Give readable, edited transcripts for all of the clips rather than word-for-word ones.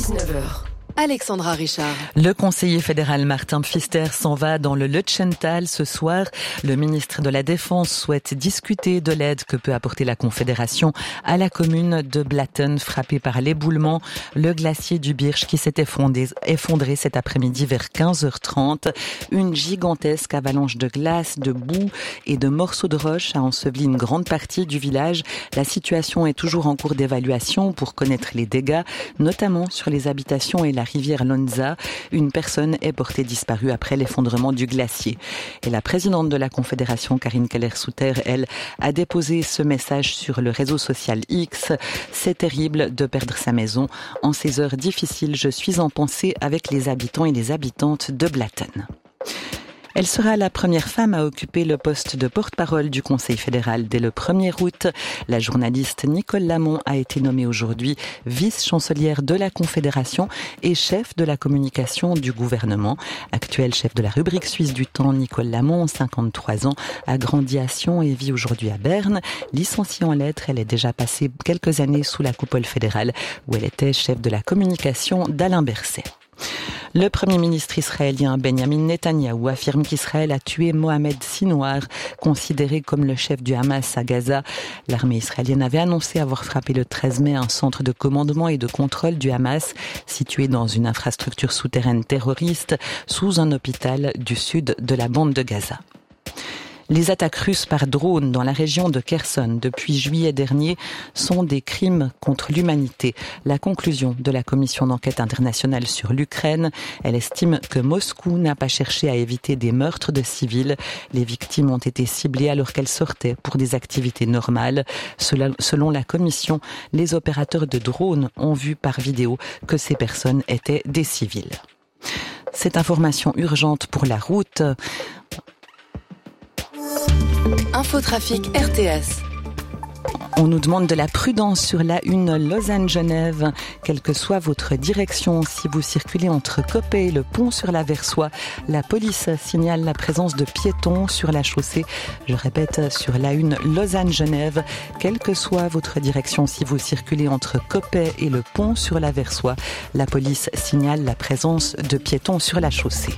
19h. Alexandra Richard. Le conseiller fédéral Martin Pfister s'en va dans le Lutschental ce soir. Le ministre de la Défense souhaite discuter de l'aide que peut apporter la Confédération à la commune de Blatten, frappée par l'éboulement. Le glacier du Birch qui s'est effondré cet après-midi vers 15h30. Une gigantesque avalanche de glace, de boue et de morceaux de roche a enseveli une grande partie du village. La situation est toujours en cours d'évaluation pour connaître les dégâts, notamment sur les habitations et la rivière Lonza. Une personne est portée disparue après l'effondrement du glacier. Et la présidente de la Confédération, Karin Keller-Sutter, elle, a déposé ce message sur le réseau social X. C'est terrible de perdre sa maison. En ces heures difficiles, je suis en pensée avec les habitants et les habitantes de Blatten. Elle sera la première femme à occuper le poste de porte-parole du Conseil fédéral dès le 1er août. La journaliste Nicole Lamont a été nommée aujourd'hui vice-chancelière de la Confédération et chef de la communication du gouvernement. Actuelle chef de la rubrique suisse du temps, Nicole Lamont, 53 ans, a grandi à Sion et vit aujourd'hui à Berne. Licenciée en lettres, elle est déjà passée quelques années sous la coupole fédérale où elle était chef de la communication d'Alain Berset. Le Premier ministre israélien Benjamin Netanyahou affirme qu'Israël a tué Mohamed Sinouar, considéré comme le chef du Hamas à Gaza. L'armée israélienne avait annoncé avoir frappé le 13 mai un centre de commandement et de contrôle du Hamas, situé dans une infrastructure souterraine terroriste, sous un hôpital du sud de la bande de Gaza. Les attaques russes par drone dans la région de Kherson depuis juillet dernier sont des crimes contre l'humanité. La conclusion de la commission d'enquête internationale sur l'Ukraine, elle estime que Moscou n'a pas cherché à éviter des meurtres de civils. Les victimes ont été ciblées alors qu'elles sortaient pour des activités normales. Selon la commission, les opérateurs de drones ont vu par vidéo que ces personnes étaient des civils. Cette information urgente pour la route. Infotrafic RTS. On nous demande de la prudence sur l'A1 Lausanne-Genève, quelle que soit votre direction. Si vous circulez entre Coppet et le pont sur la Versoix, la police signale la présence de piétons sur la chaussée. Je répète, sur l'A1 Lausanne-Genève, quelle que soit votre direction. Si vous circulez entre Coppet et le pont sur la Versoix, la police signale la présence de piétons sur la chaussée.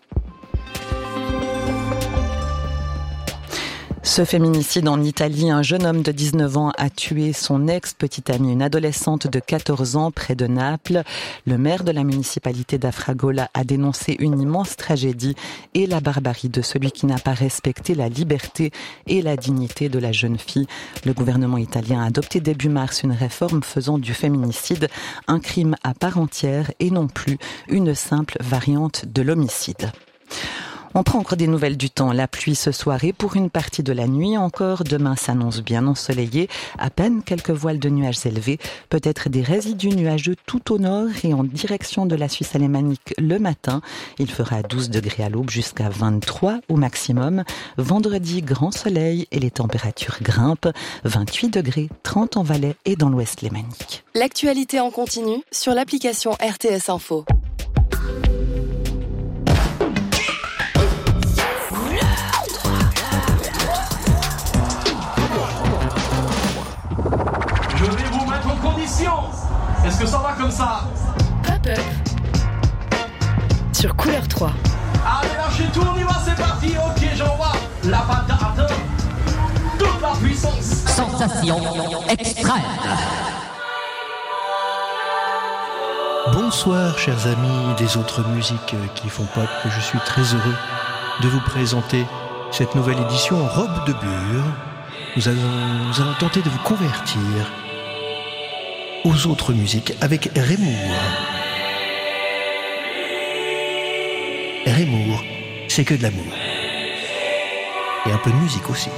Ce féminicide en Italie, un jeune homme de 19 ans a tué son ex-petite amie, une adolescente de 14 ans près de Naples. Le maire de la municipalité d'Afragola a dénoncé une immense tragédie et la barbarie de celui qui n'a pas respecté la liberté et la dignité de la jeune fille. Le gouvernement italien a adopté début mars une réforme faisant du féminicide un crime à part entière et non plus une simple variante de l'homicide. On prend encore des nouvelles du temps. La pluie ce soir et pour une partie de la nuit encore. Demain s'annonce bien ensoleillé. À peine quelques voiles de nuages élevés. Peut-être des résidus nuageux tout au nord et en direction de la Suisse alémanique le matin. Il fera 12 degrés à l'aube jusqu'à 23 au maximum. Vendredi, grand soleil et les températures grimpent. 28 degrés, 30 en Valais et dans l'ouest lémanique. L'actualité en continu sur l'application RTS Info. Est-ce que ça va comme ça? Pop-up sur Couleur 3. Allez, lâchez tout, on y va, c'est parti. Ok, j'envoie la patate. Toute la puissance. Sensation extrême. Bonsoir, chers amis des autres musiques qui font pop. Je suis très heureux de vous présenter cette nouvelle édition en robe de bure. Nous allons tenter de vous convertir aux autres musiques avec Rémour. Rémour, c'est que de l'amour. Et un peu de musique aussi.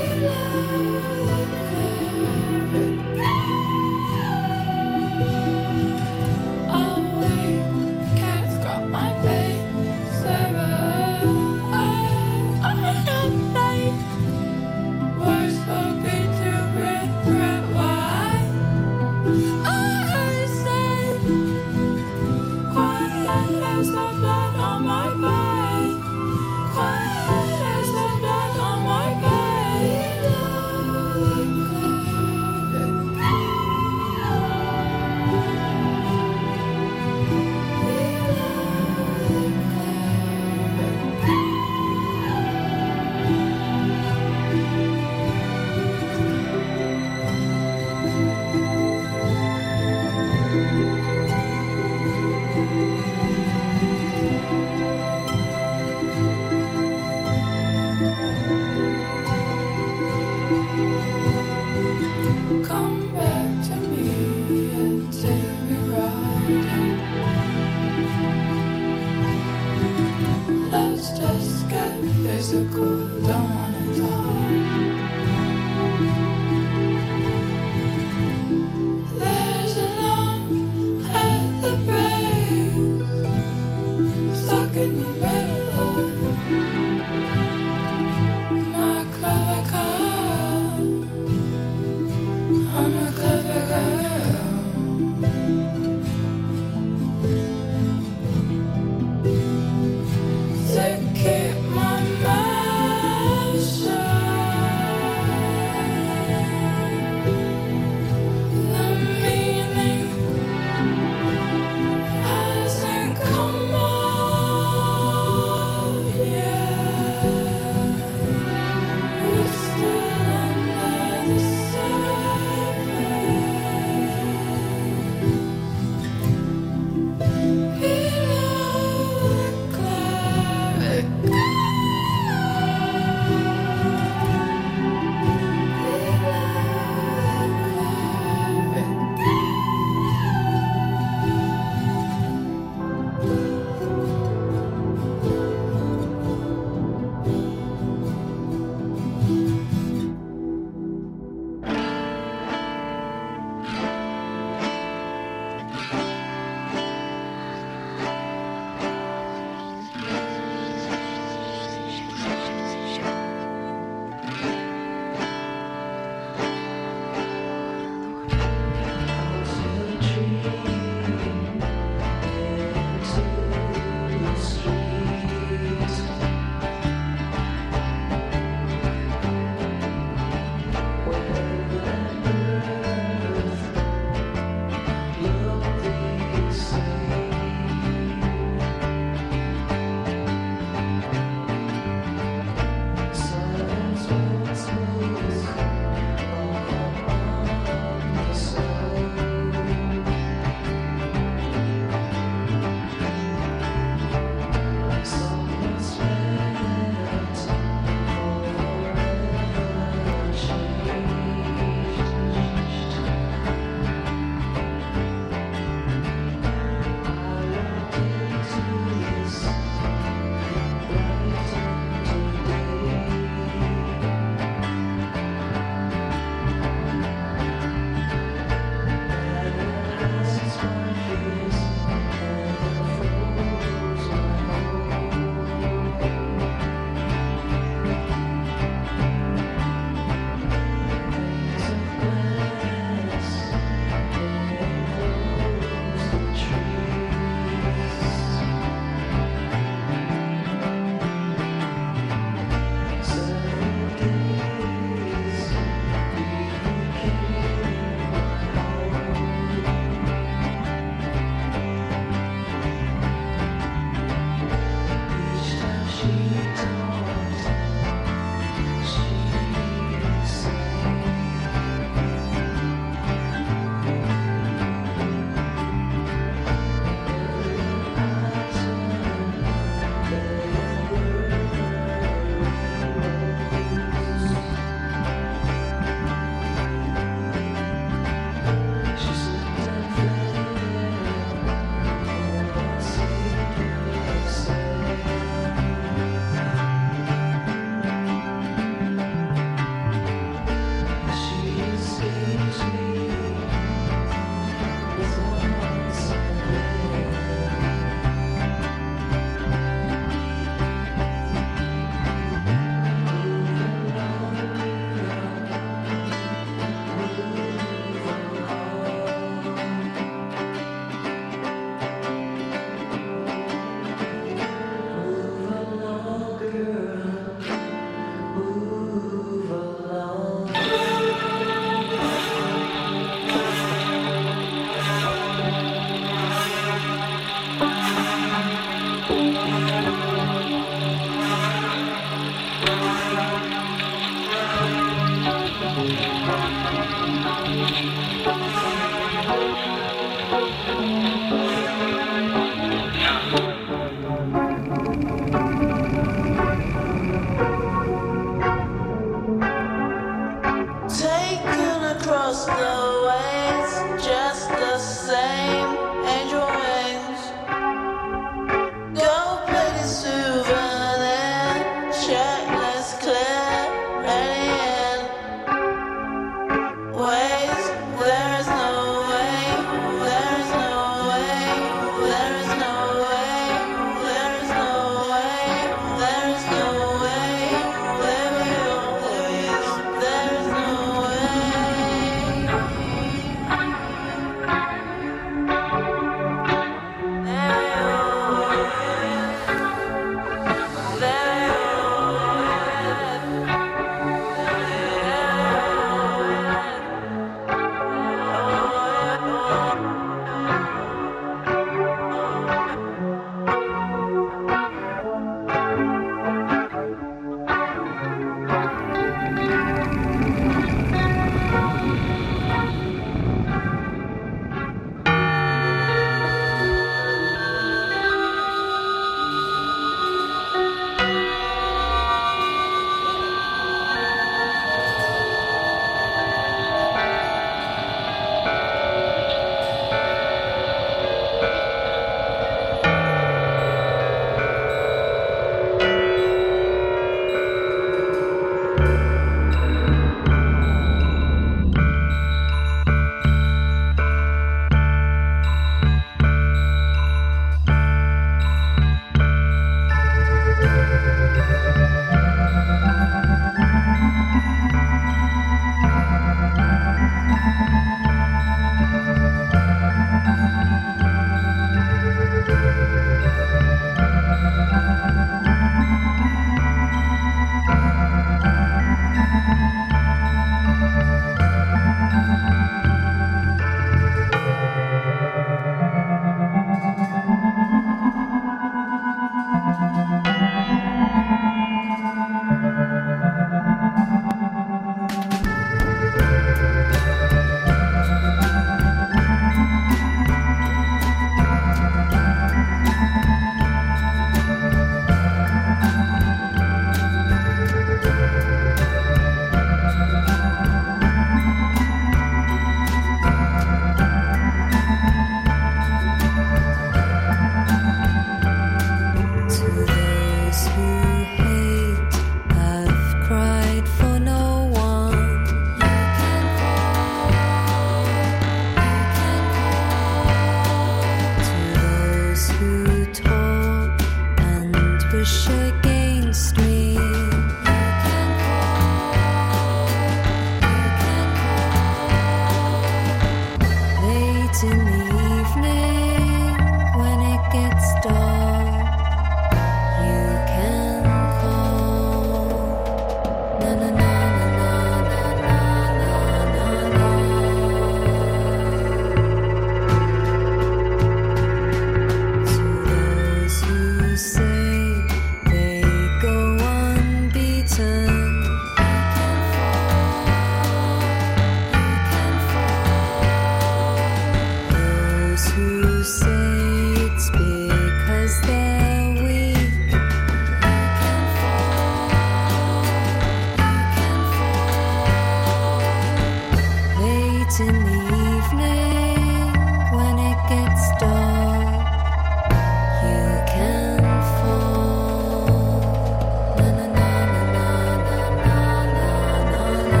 in the evening when it gets dark. You can fall. Na na na na na na na na na.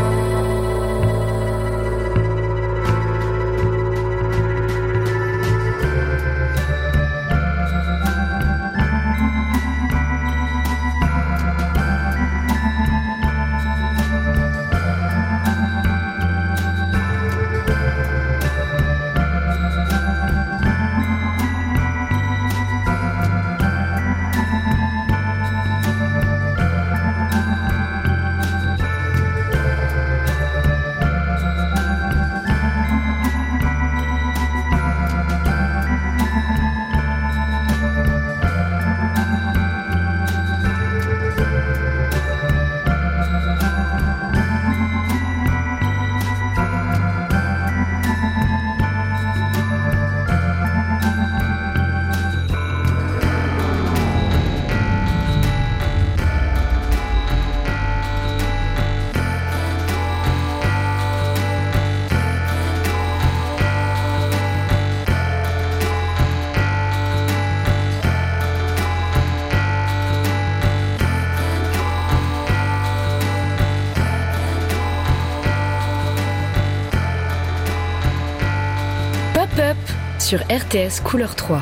Pop-up sur RTS Couleur 3.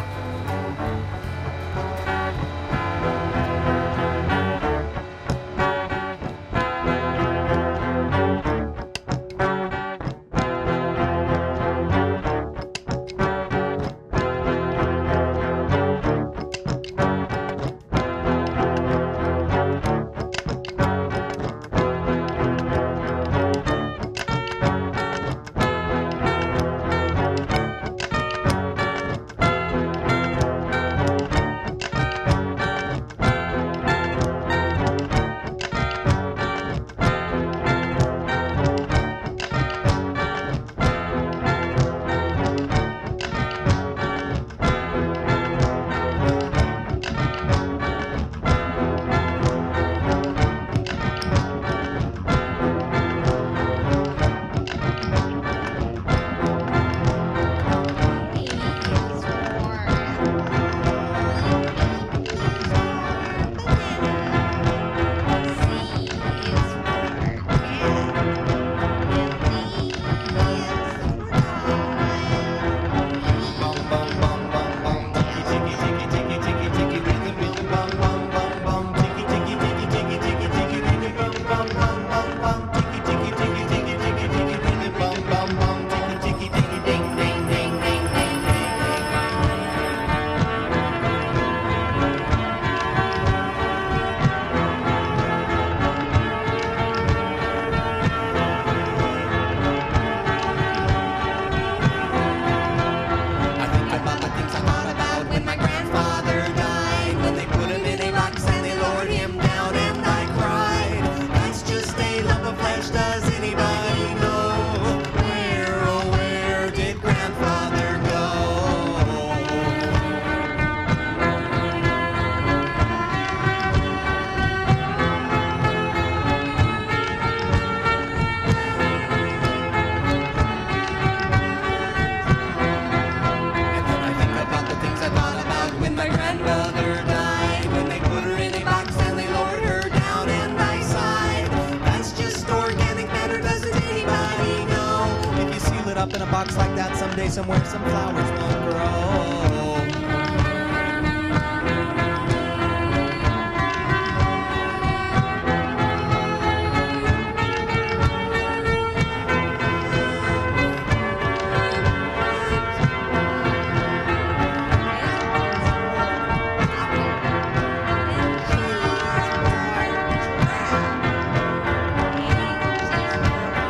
Up in a box like that someday, somewhere, some flowers will grow.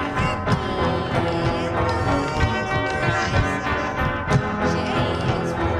Is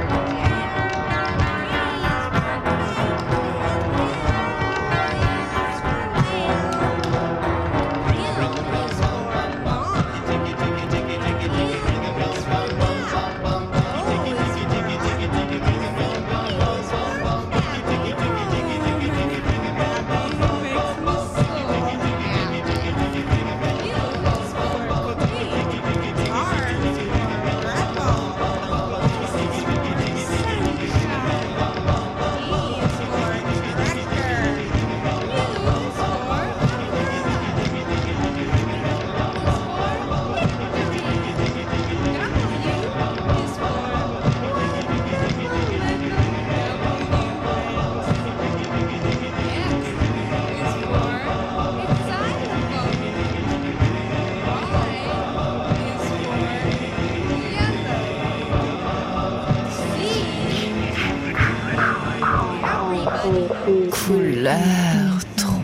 Couleur 3.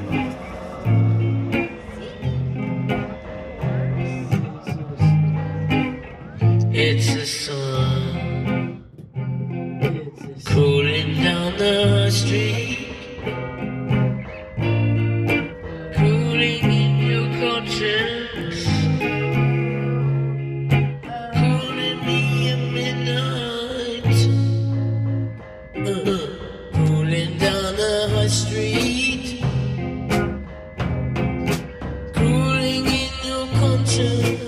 It's the sun cooling down the street, cooling in your conscience, cooling me at midnight, cooling down the high street, cooling in your conscience.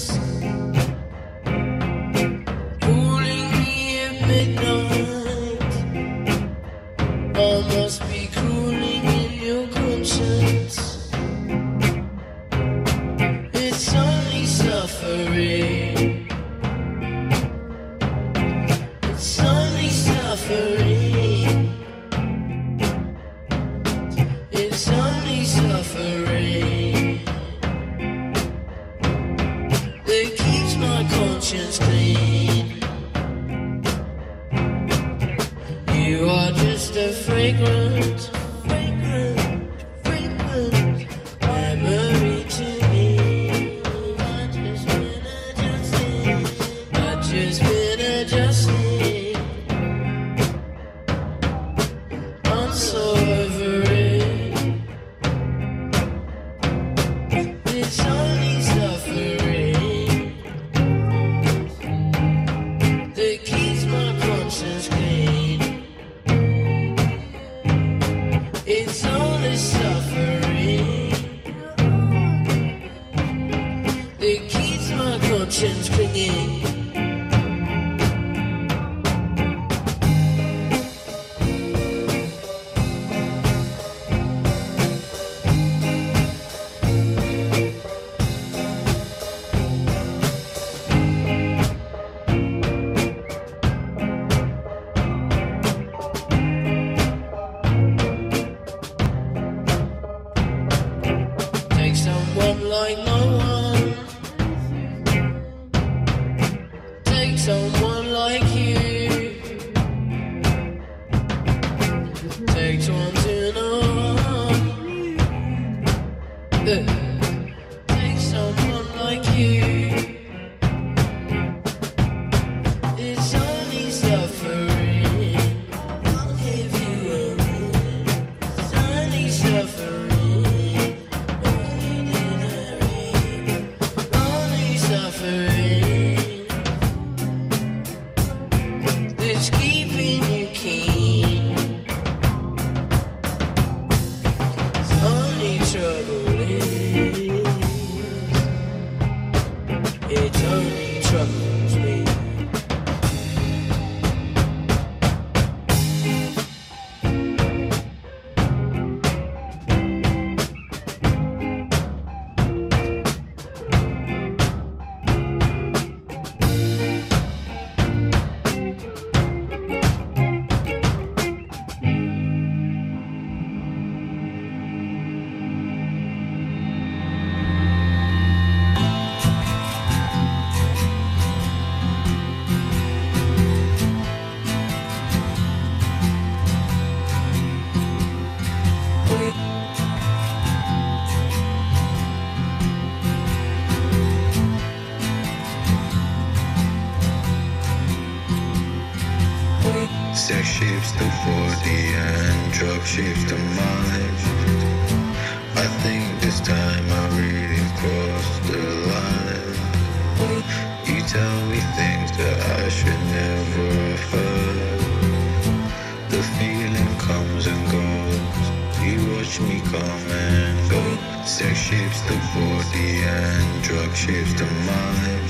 Sex shapes the body and drug shapes the mind. I think this time I really crossed the line. You tell me things that I should never have heard. The feeling comes and goes. You watch me come and go. Sex shapes the body and drug shapes the mind.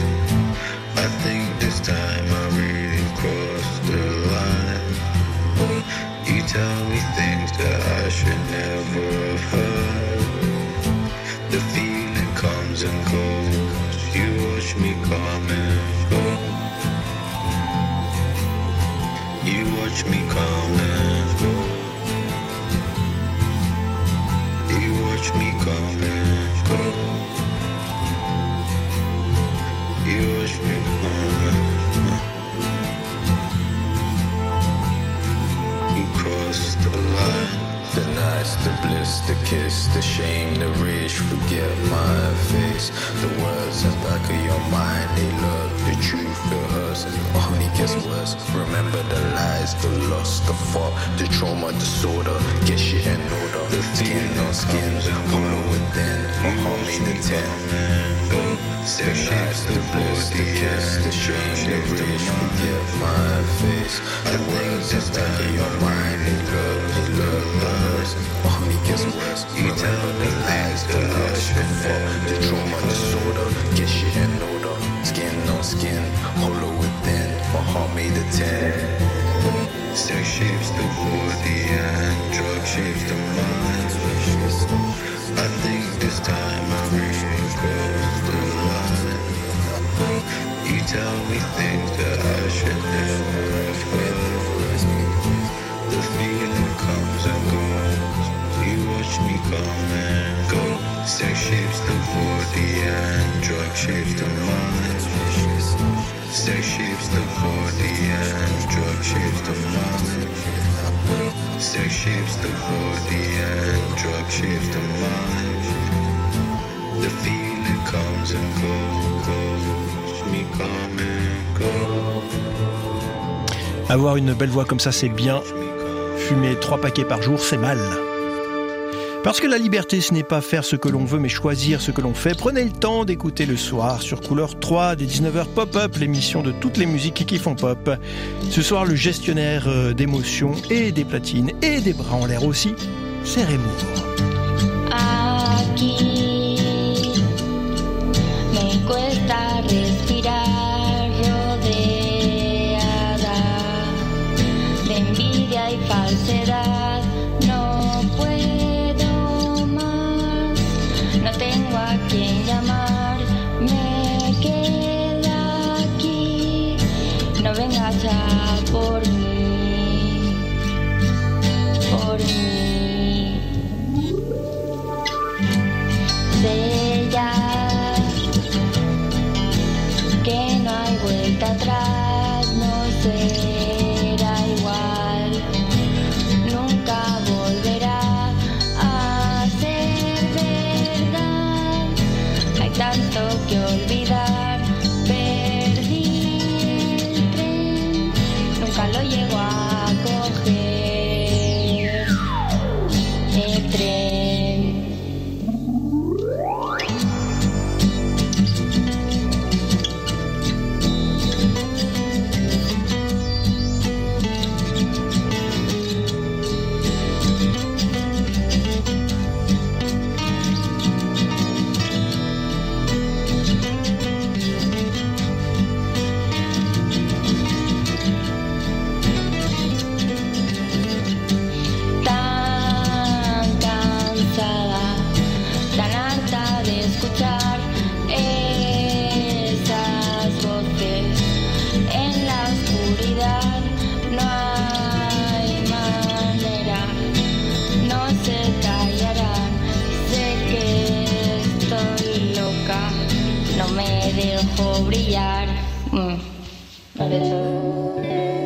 I think this time I really crossed the line. You tell me things that I should never have heard. The feeling comes and goes. You watch me come and go. You watch me come and go. You watch me come and go. You watch me come and go. You crossed the line. shame the rich forget my face. The words in back of your mind, they love the truth, the hurts, and it only gets worse. Remember the lies, the lust, the fall, the trauma, disorder. Get shit in order. The feeling on skin, hollow within. My heart made the 10. Sex shapes the bliss, the kiss, the shame, the rich forget my face. The words in back of your mind, they love the hurts, and it only gets worse. Remember the lies, the lust, the fall, the trauma, disorder. Get shit in order. Skin on skin, hollow within. My heart made the 10. Sex shapes the body and drug shapes the mind. I think this time I really crossed the line. You tell me things that I should never have heard. The feeling comes and goes. You watch me come and go. Sex shapes the body and drug shapes the mind. Sex shapes the body and drug shapes the mind. Sex shapes the body and drug shapes the mind. The feeling comes and goes. Me come and go. Avoir une belle voix comme ça, c'est bien. Fumer 3 paquets par jour, c'est mal. Parce que la liberté, ce n'est pas faire ce que l'on veut, mais choisir ce que l'on fait. Prenez le temps d'écouter le soir sur Couleur 3, dès 19h Pop-Up, l'émission de toutes les musiques qui font pop. Ce soir, le gestionnaire d'émotions et des platines et des bras en l'air aussi, c'est Raymour. Aquí me cuesta respirar, rodeada de envidia y falsedad. No puedo más, no tengo a quien llamar. Me quedo aquí, no vengas ya por mí, por mí. Sé ya que no hay vuelta atrás, no será igual, nunca volverá a ser verdad. Hay tanto que olvidar, perdí el tren, nunca lo llego a coger, el tren. Brillar. Vale, todo.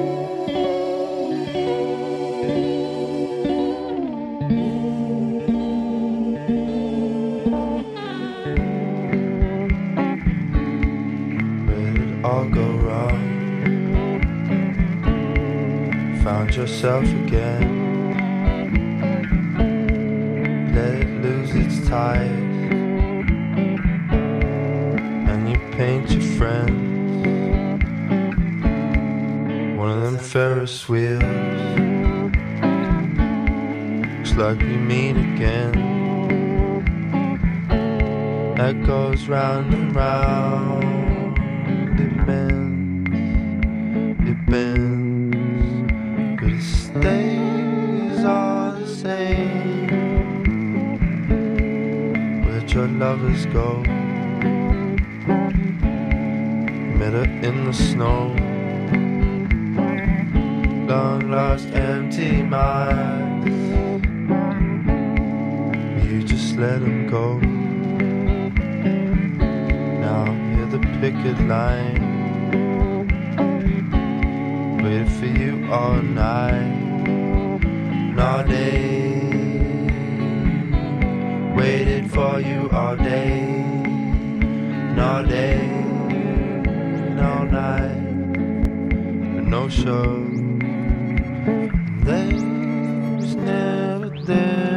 Where did all go wrong? Found yourself again. Let it lose its ties. Paint your friends, one of them Ferris wheels. Looks like we meet again. That goes round and round. It bends, but it stays all the same. Where'd your lovers go? Met her in the snow. Long lost empty minds. You just let them go. Now hear the picket line. Waited for you all night, all day. waited for you all day, and all day, and all night, but no show. They was never there.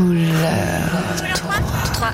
Couleur 3.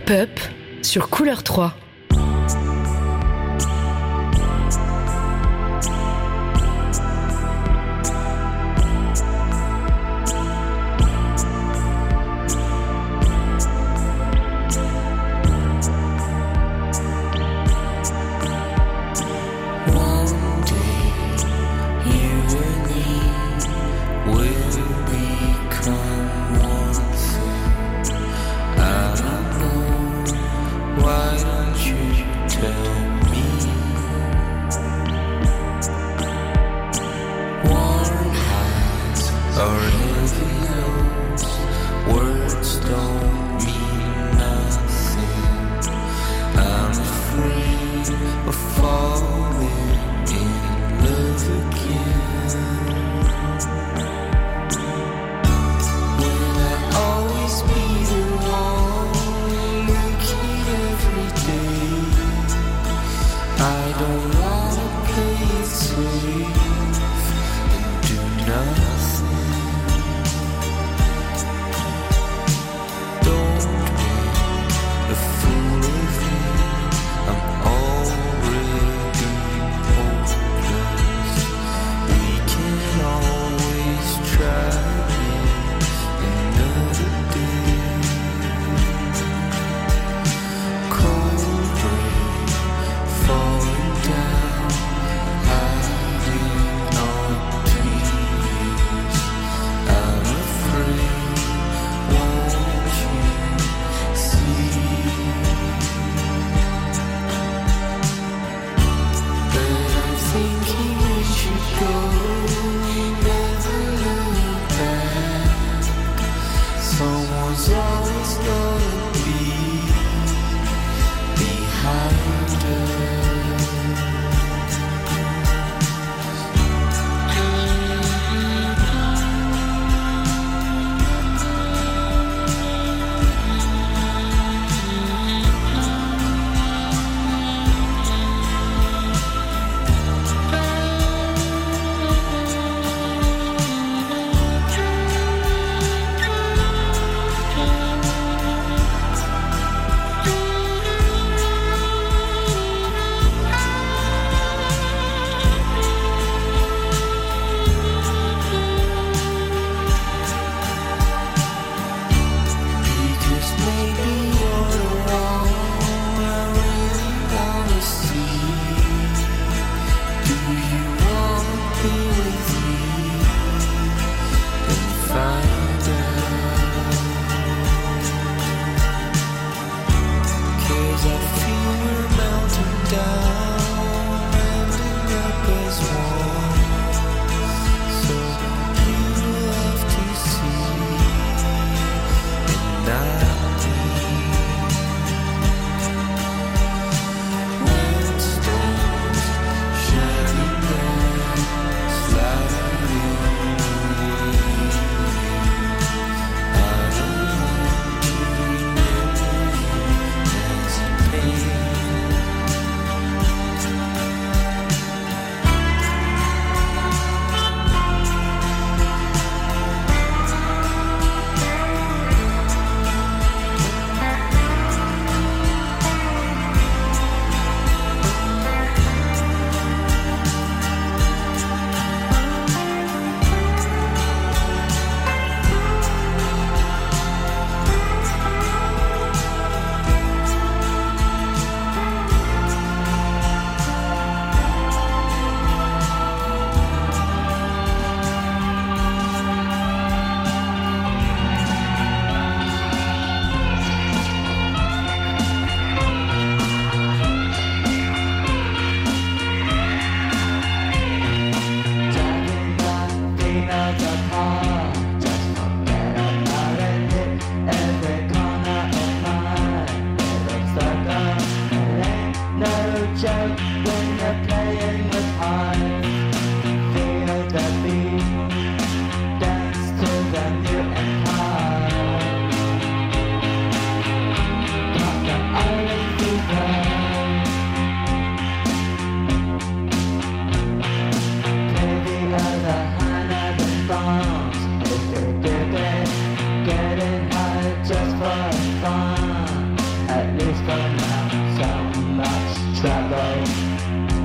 Pop-up sur Couleur 3. Getting high just for fun. love.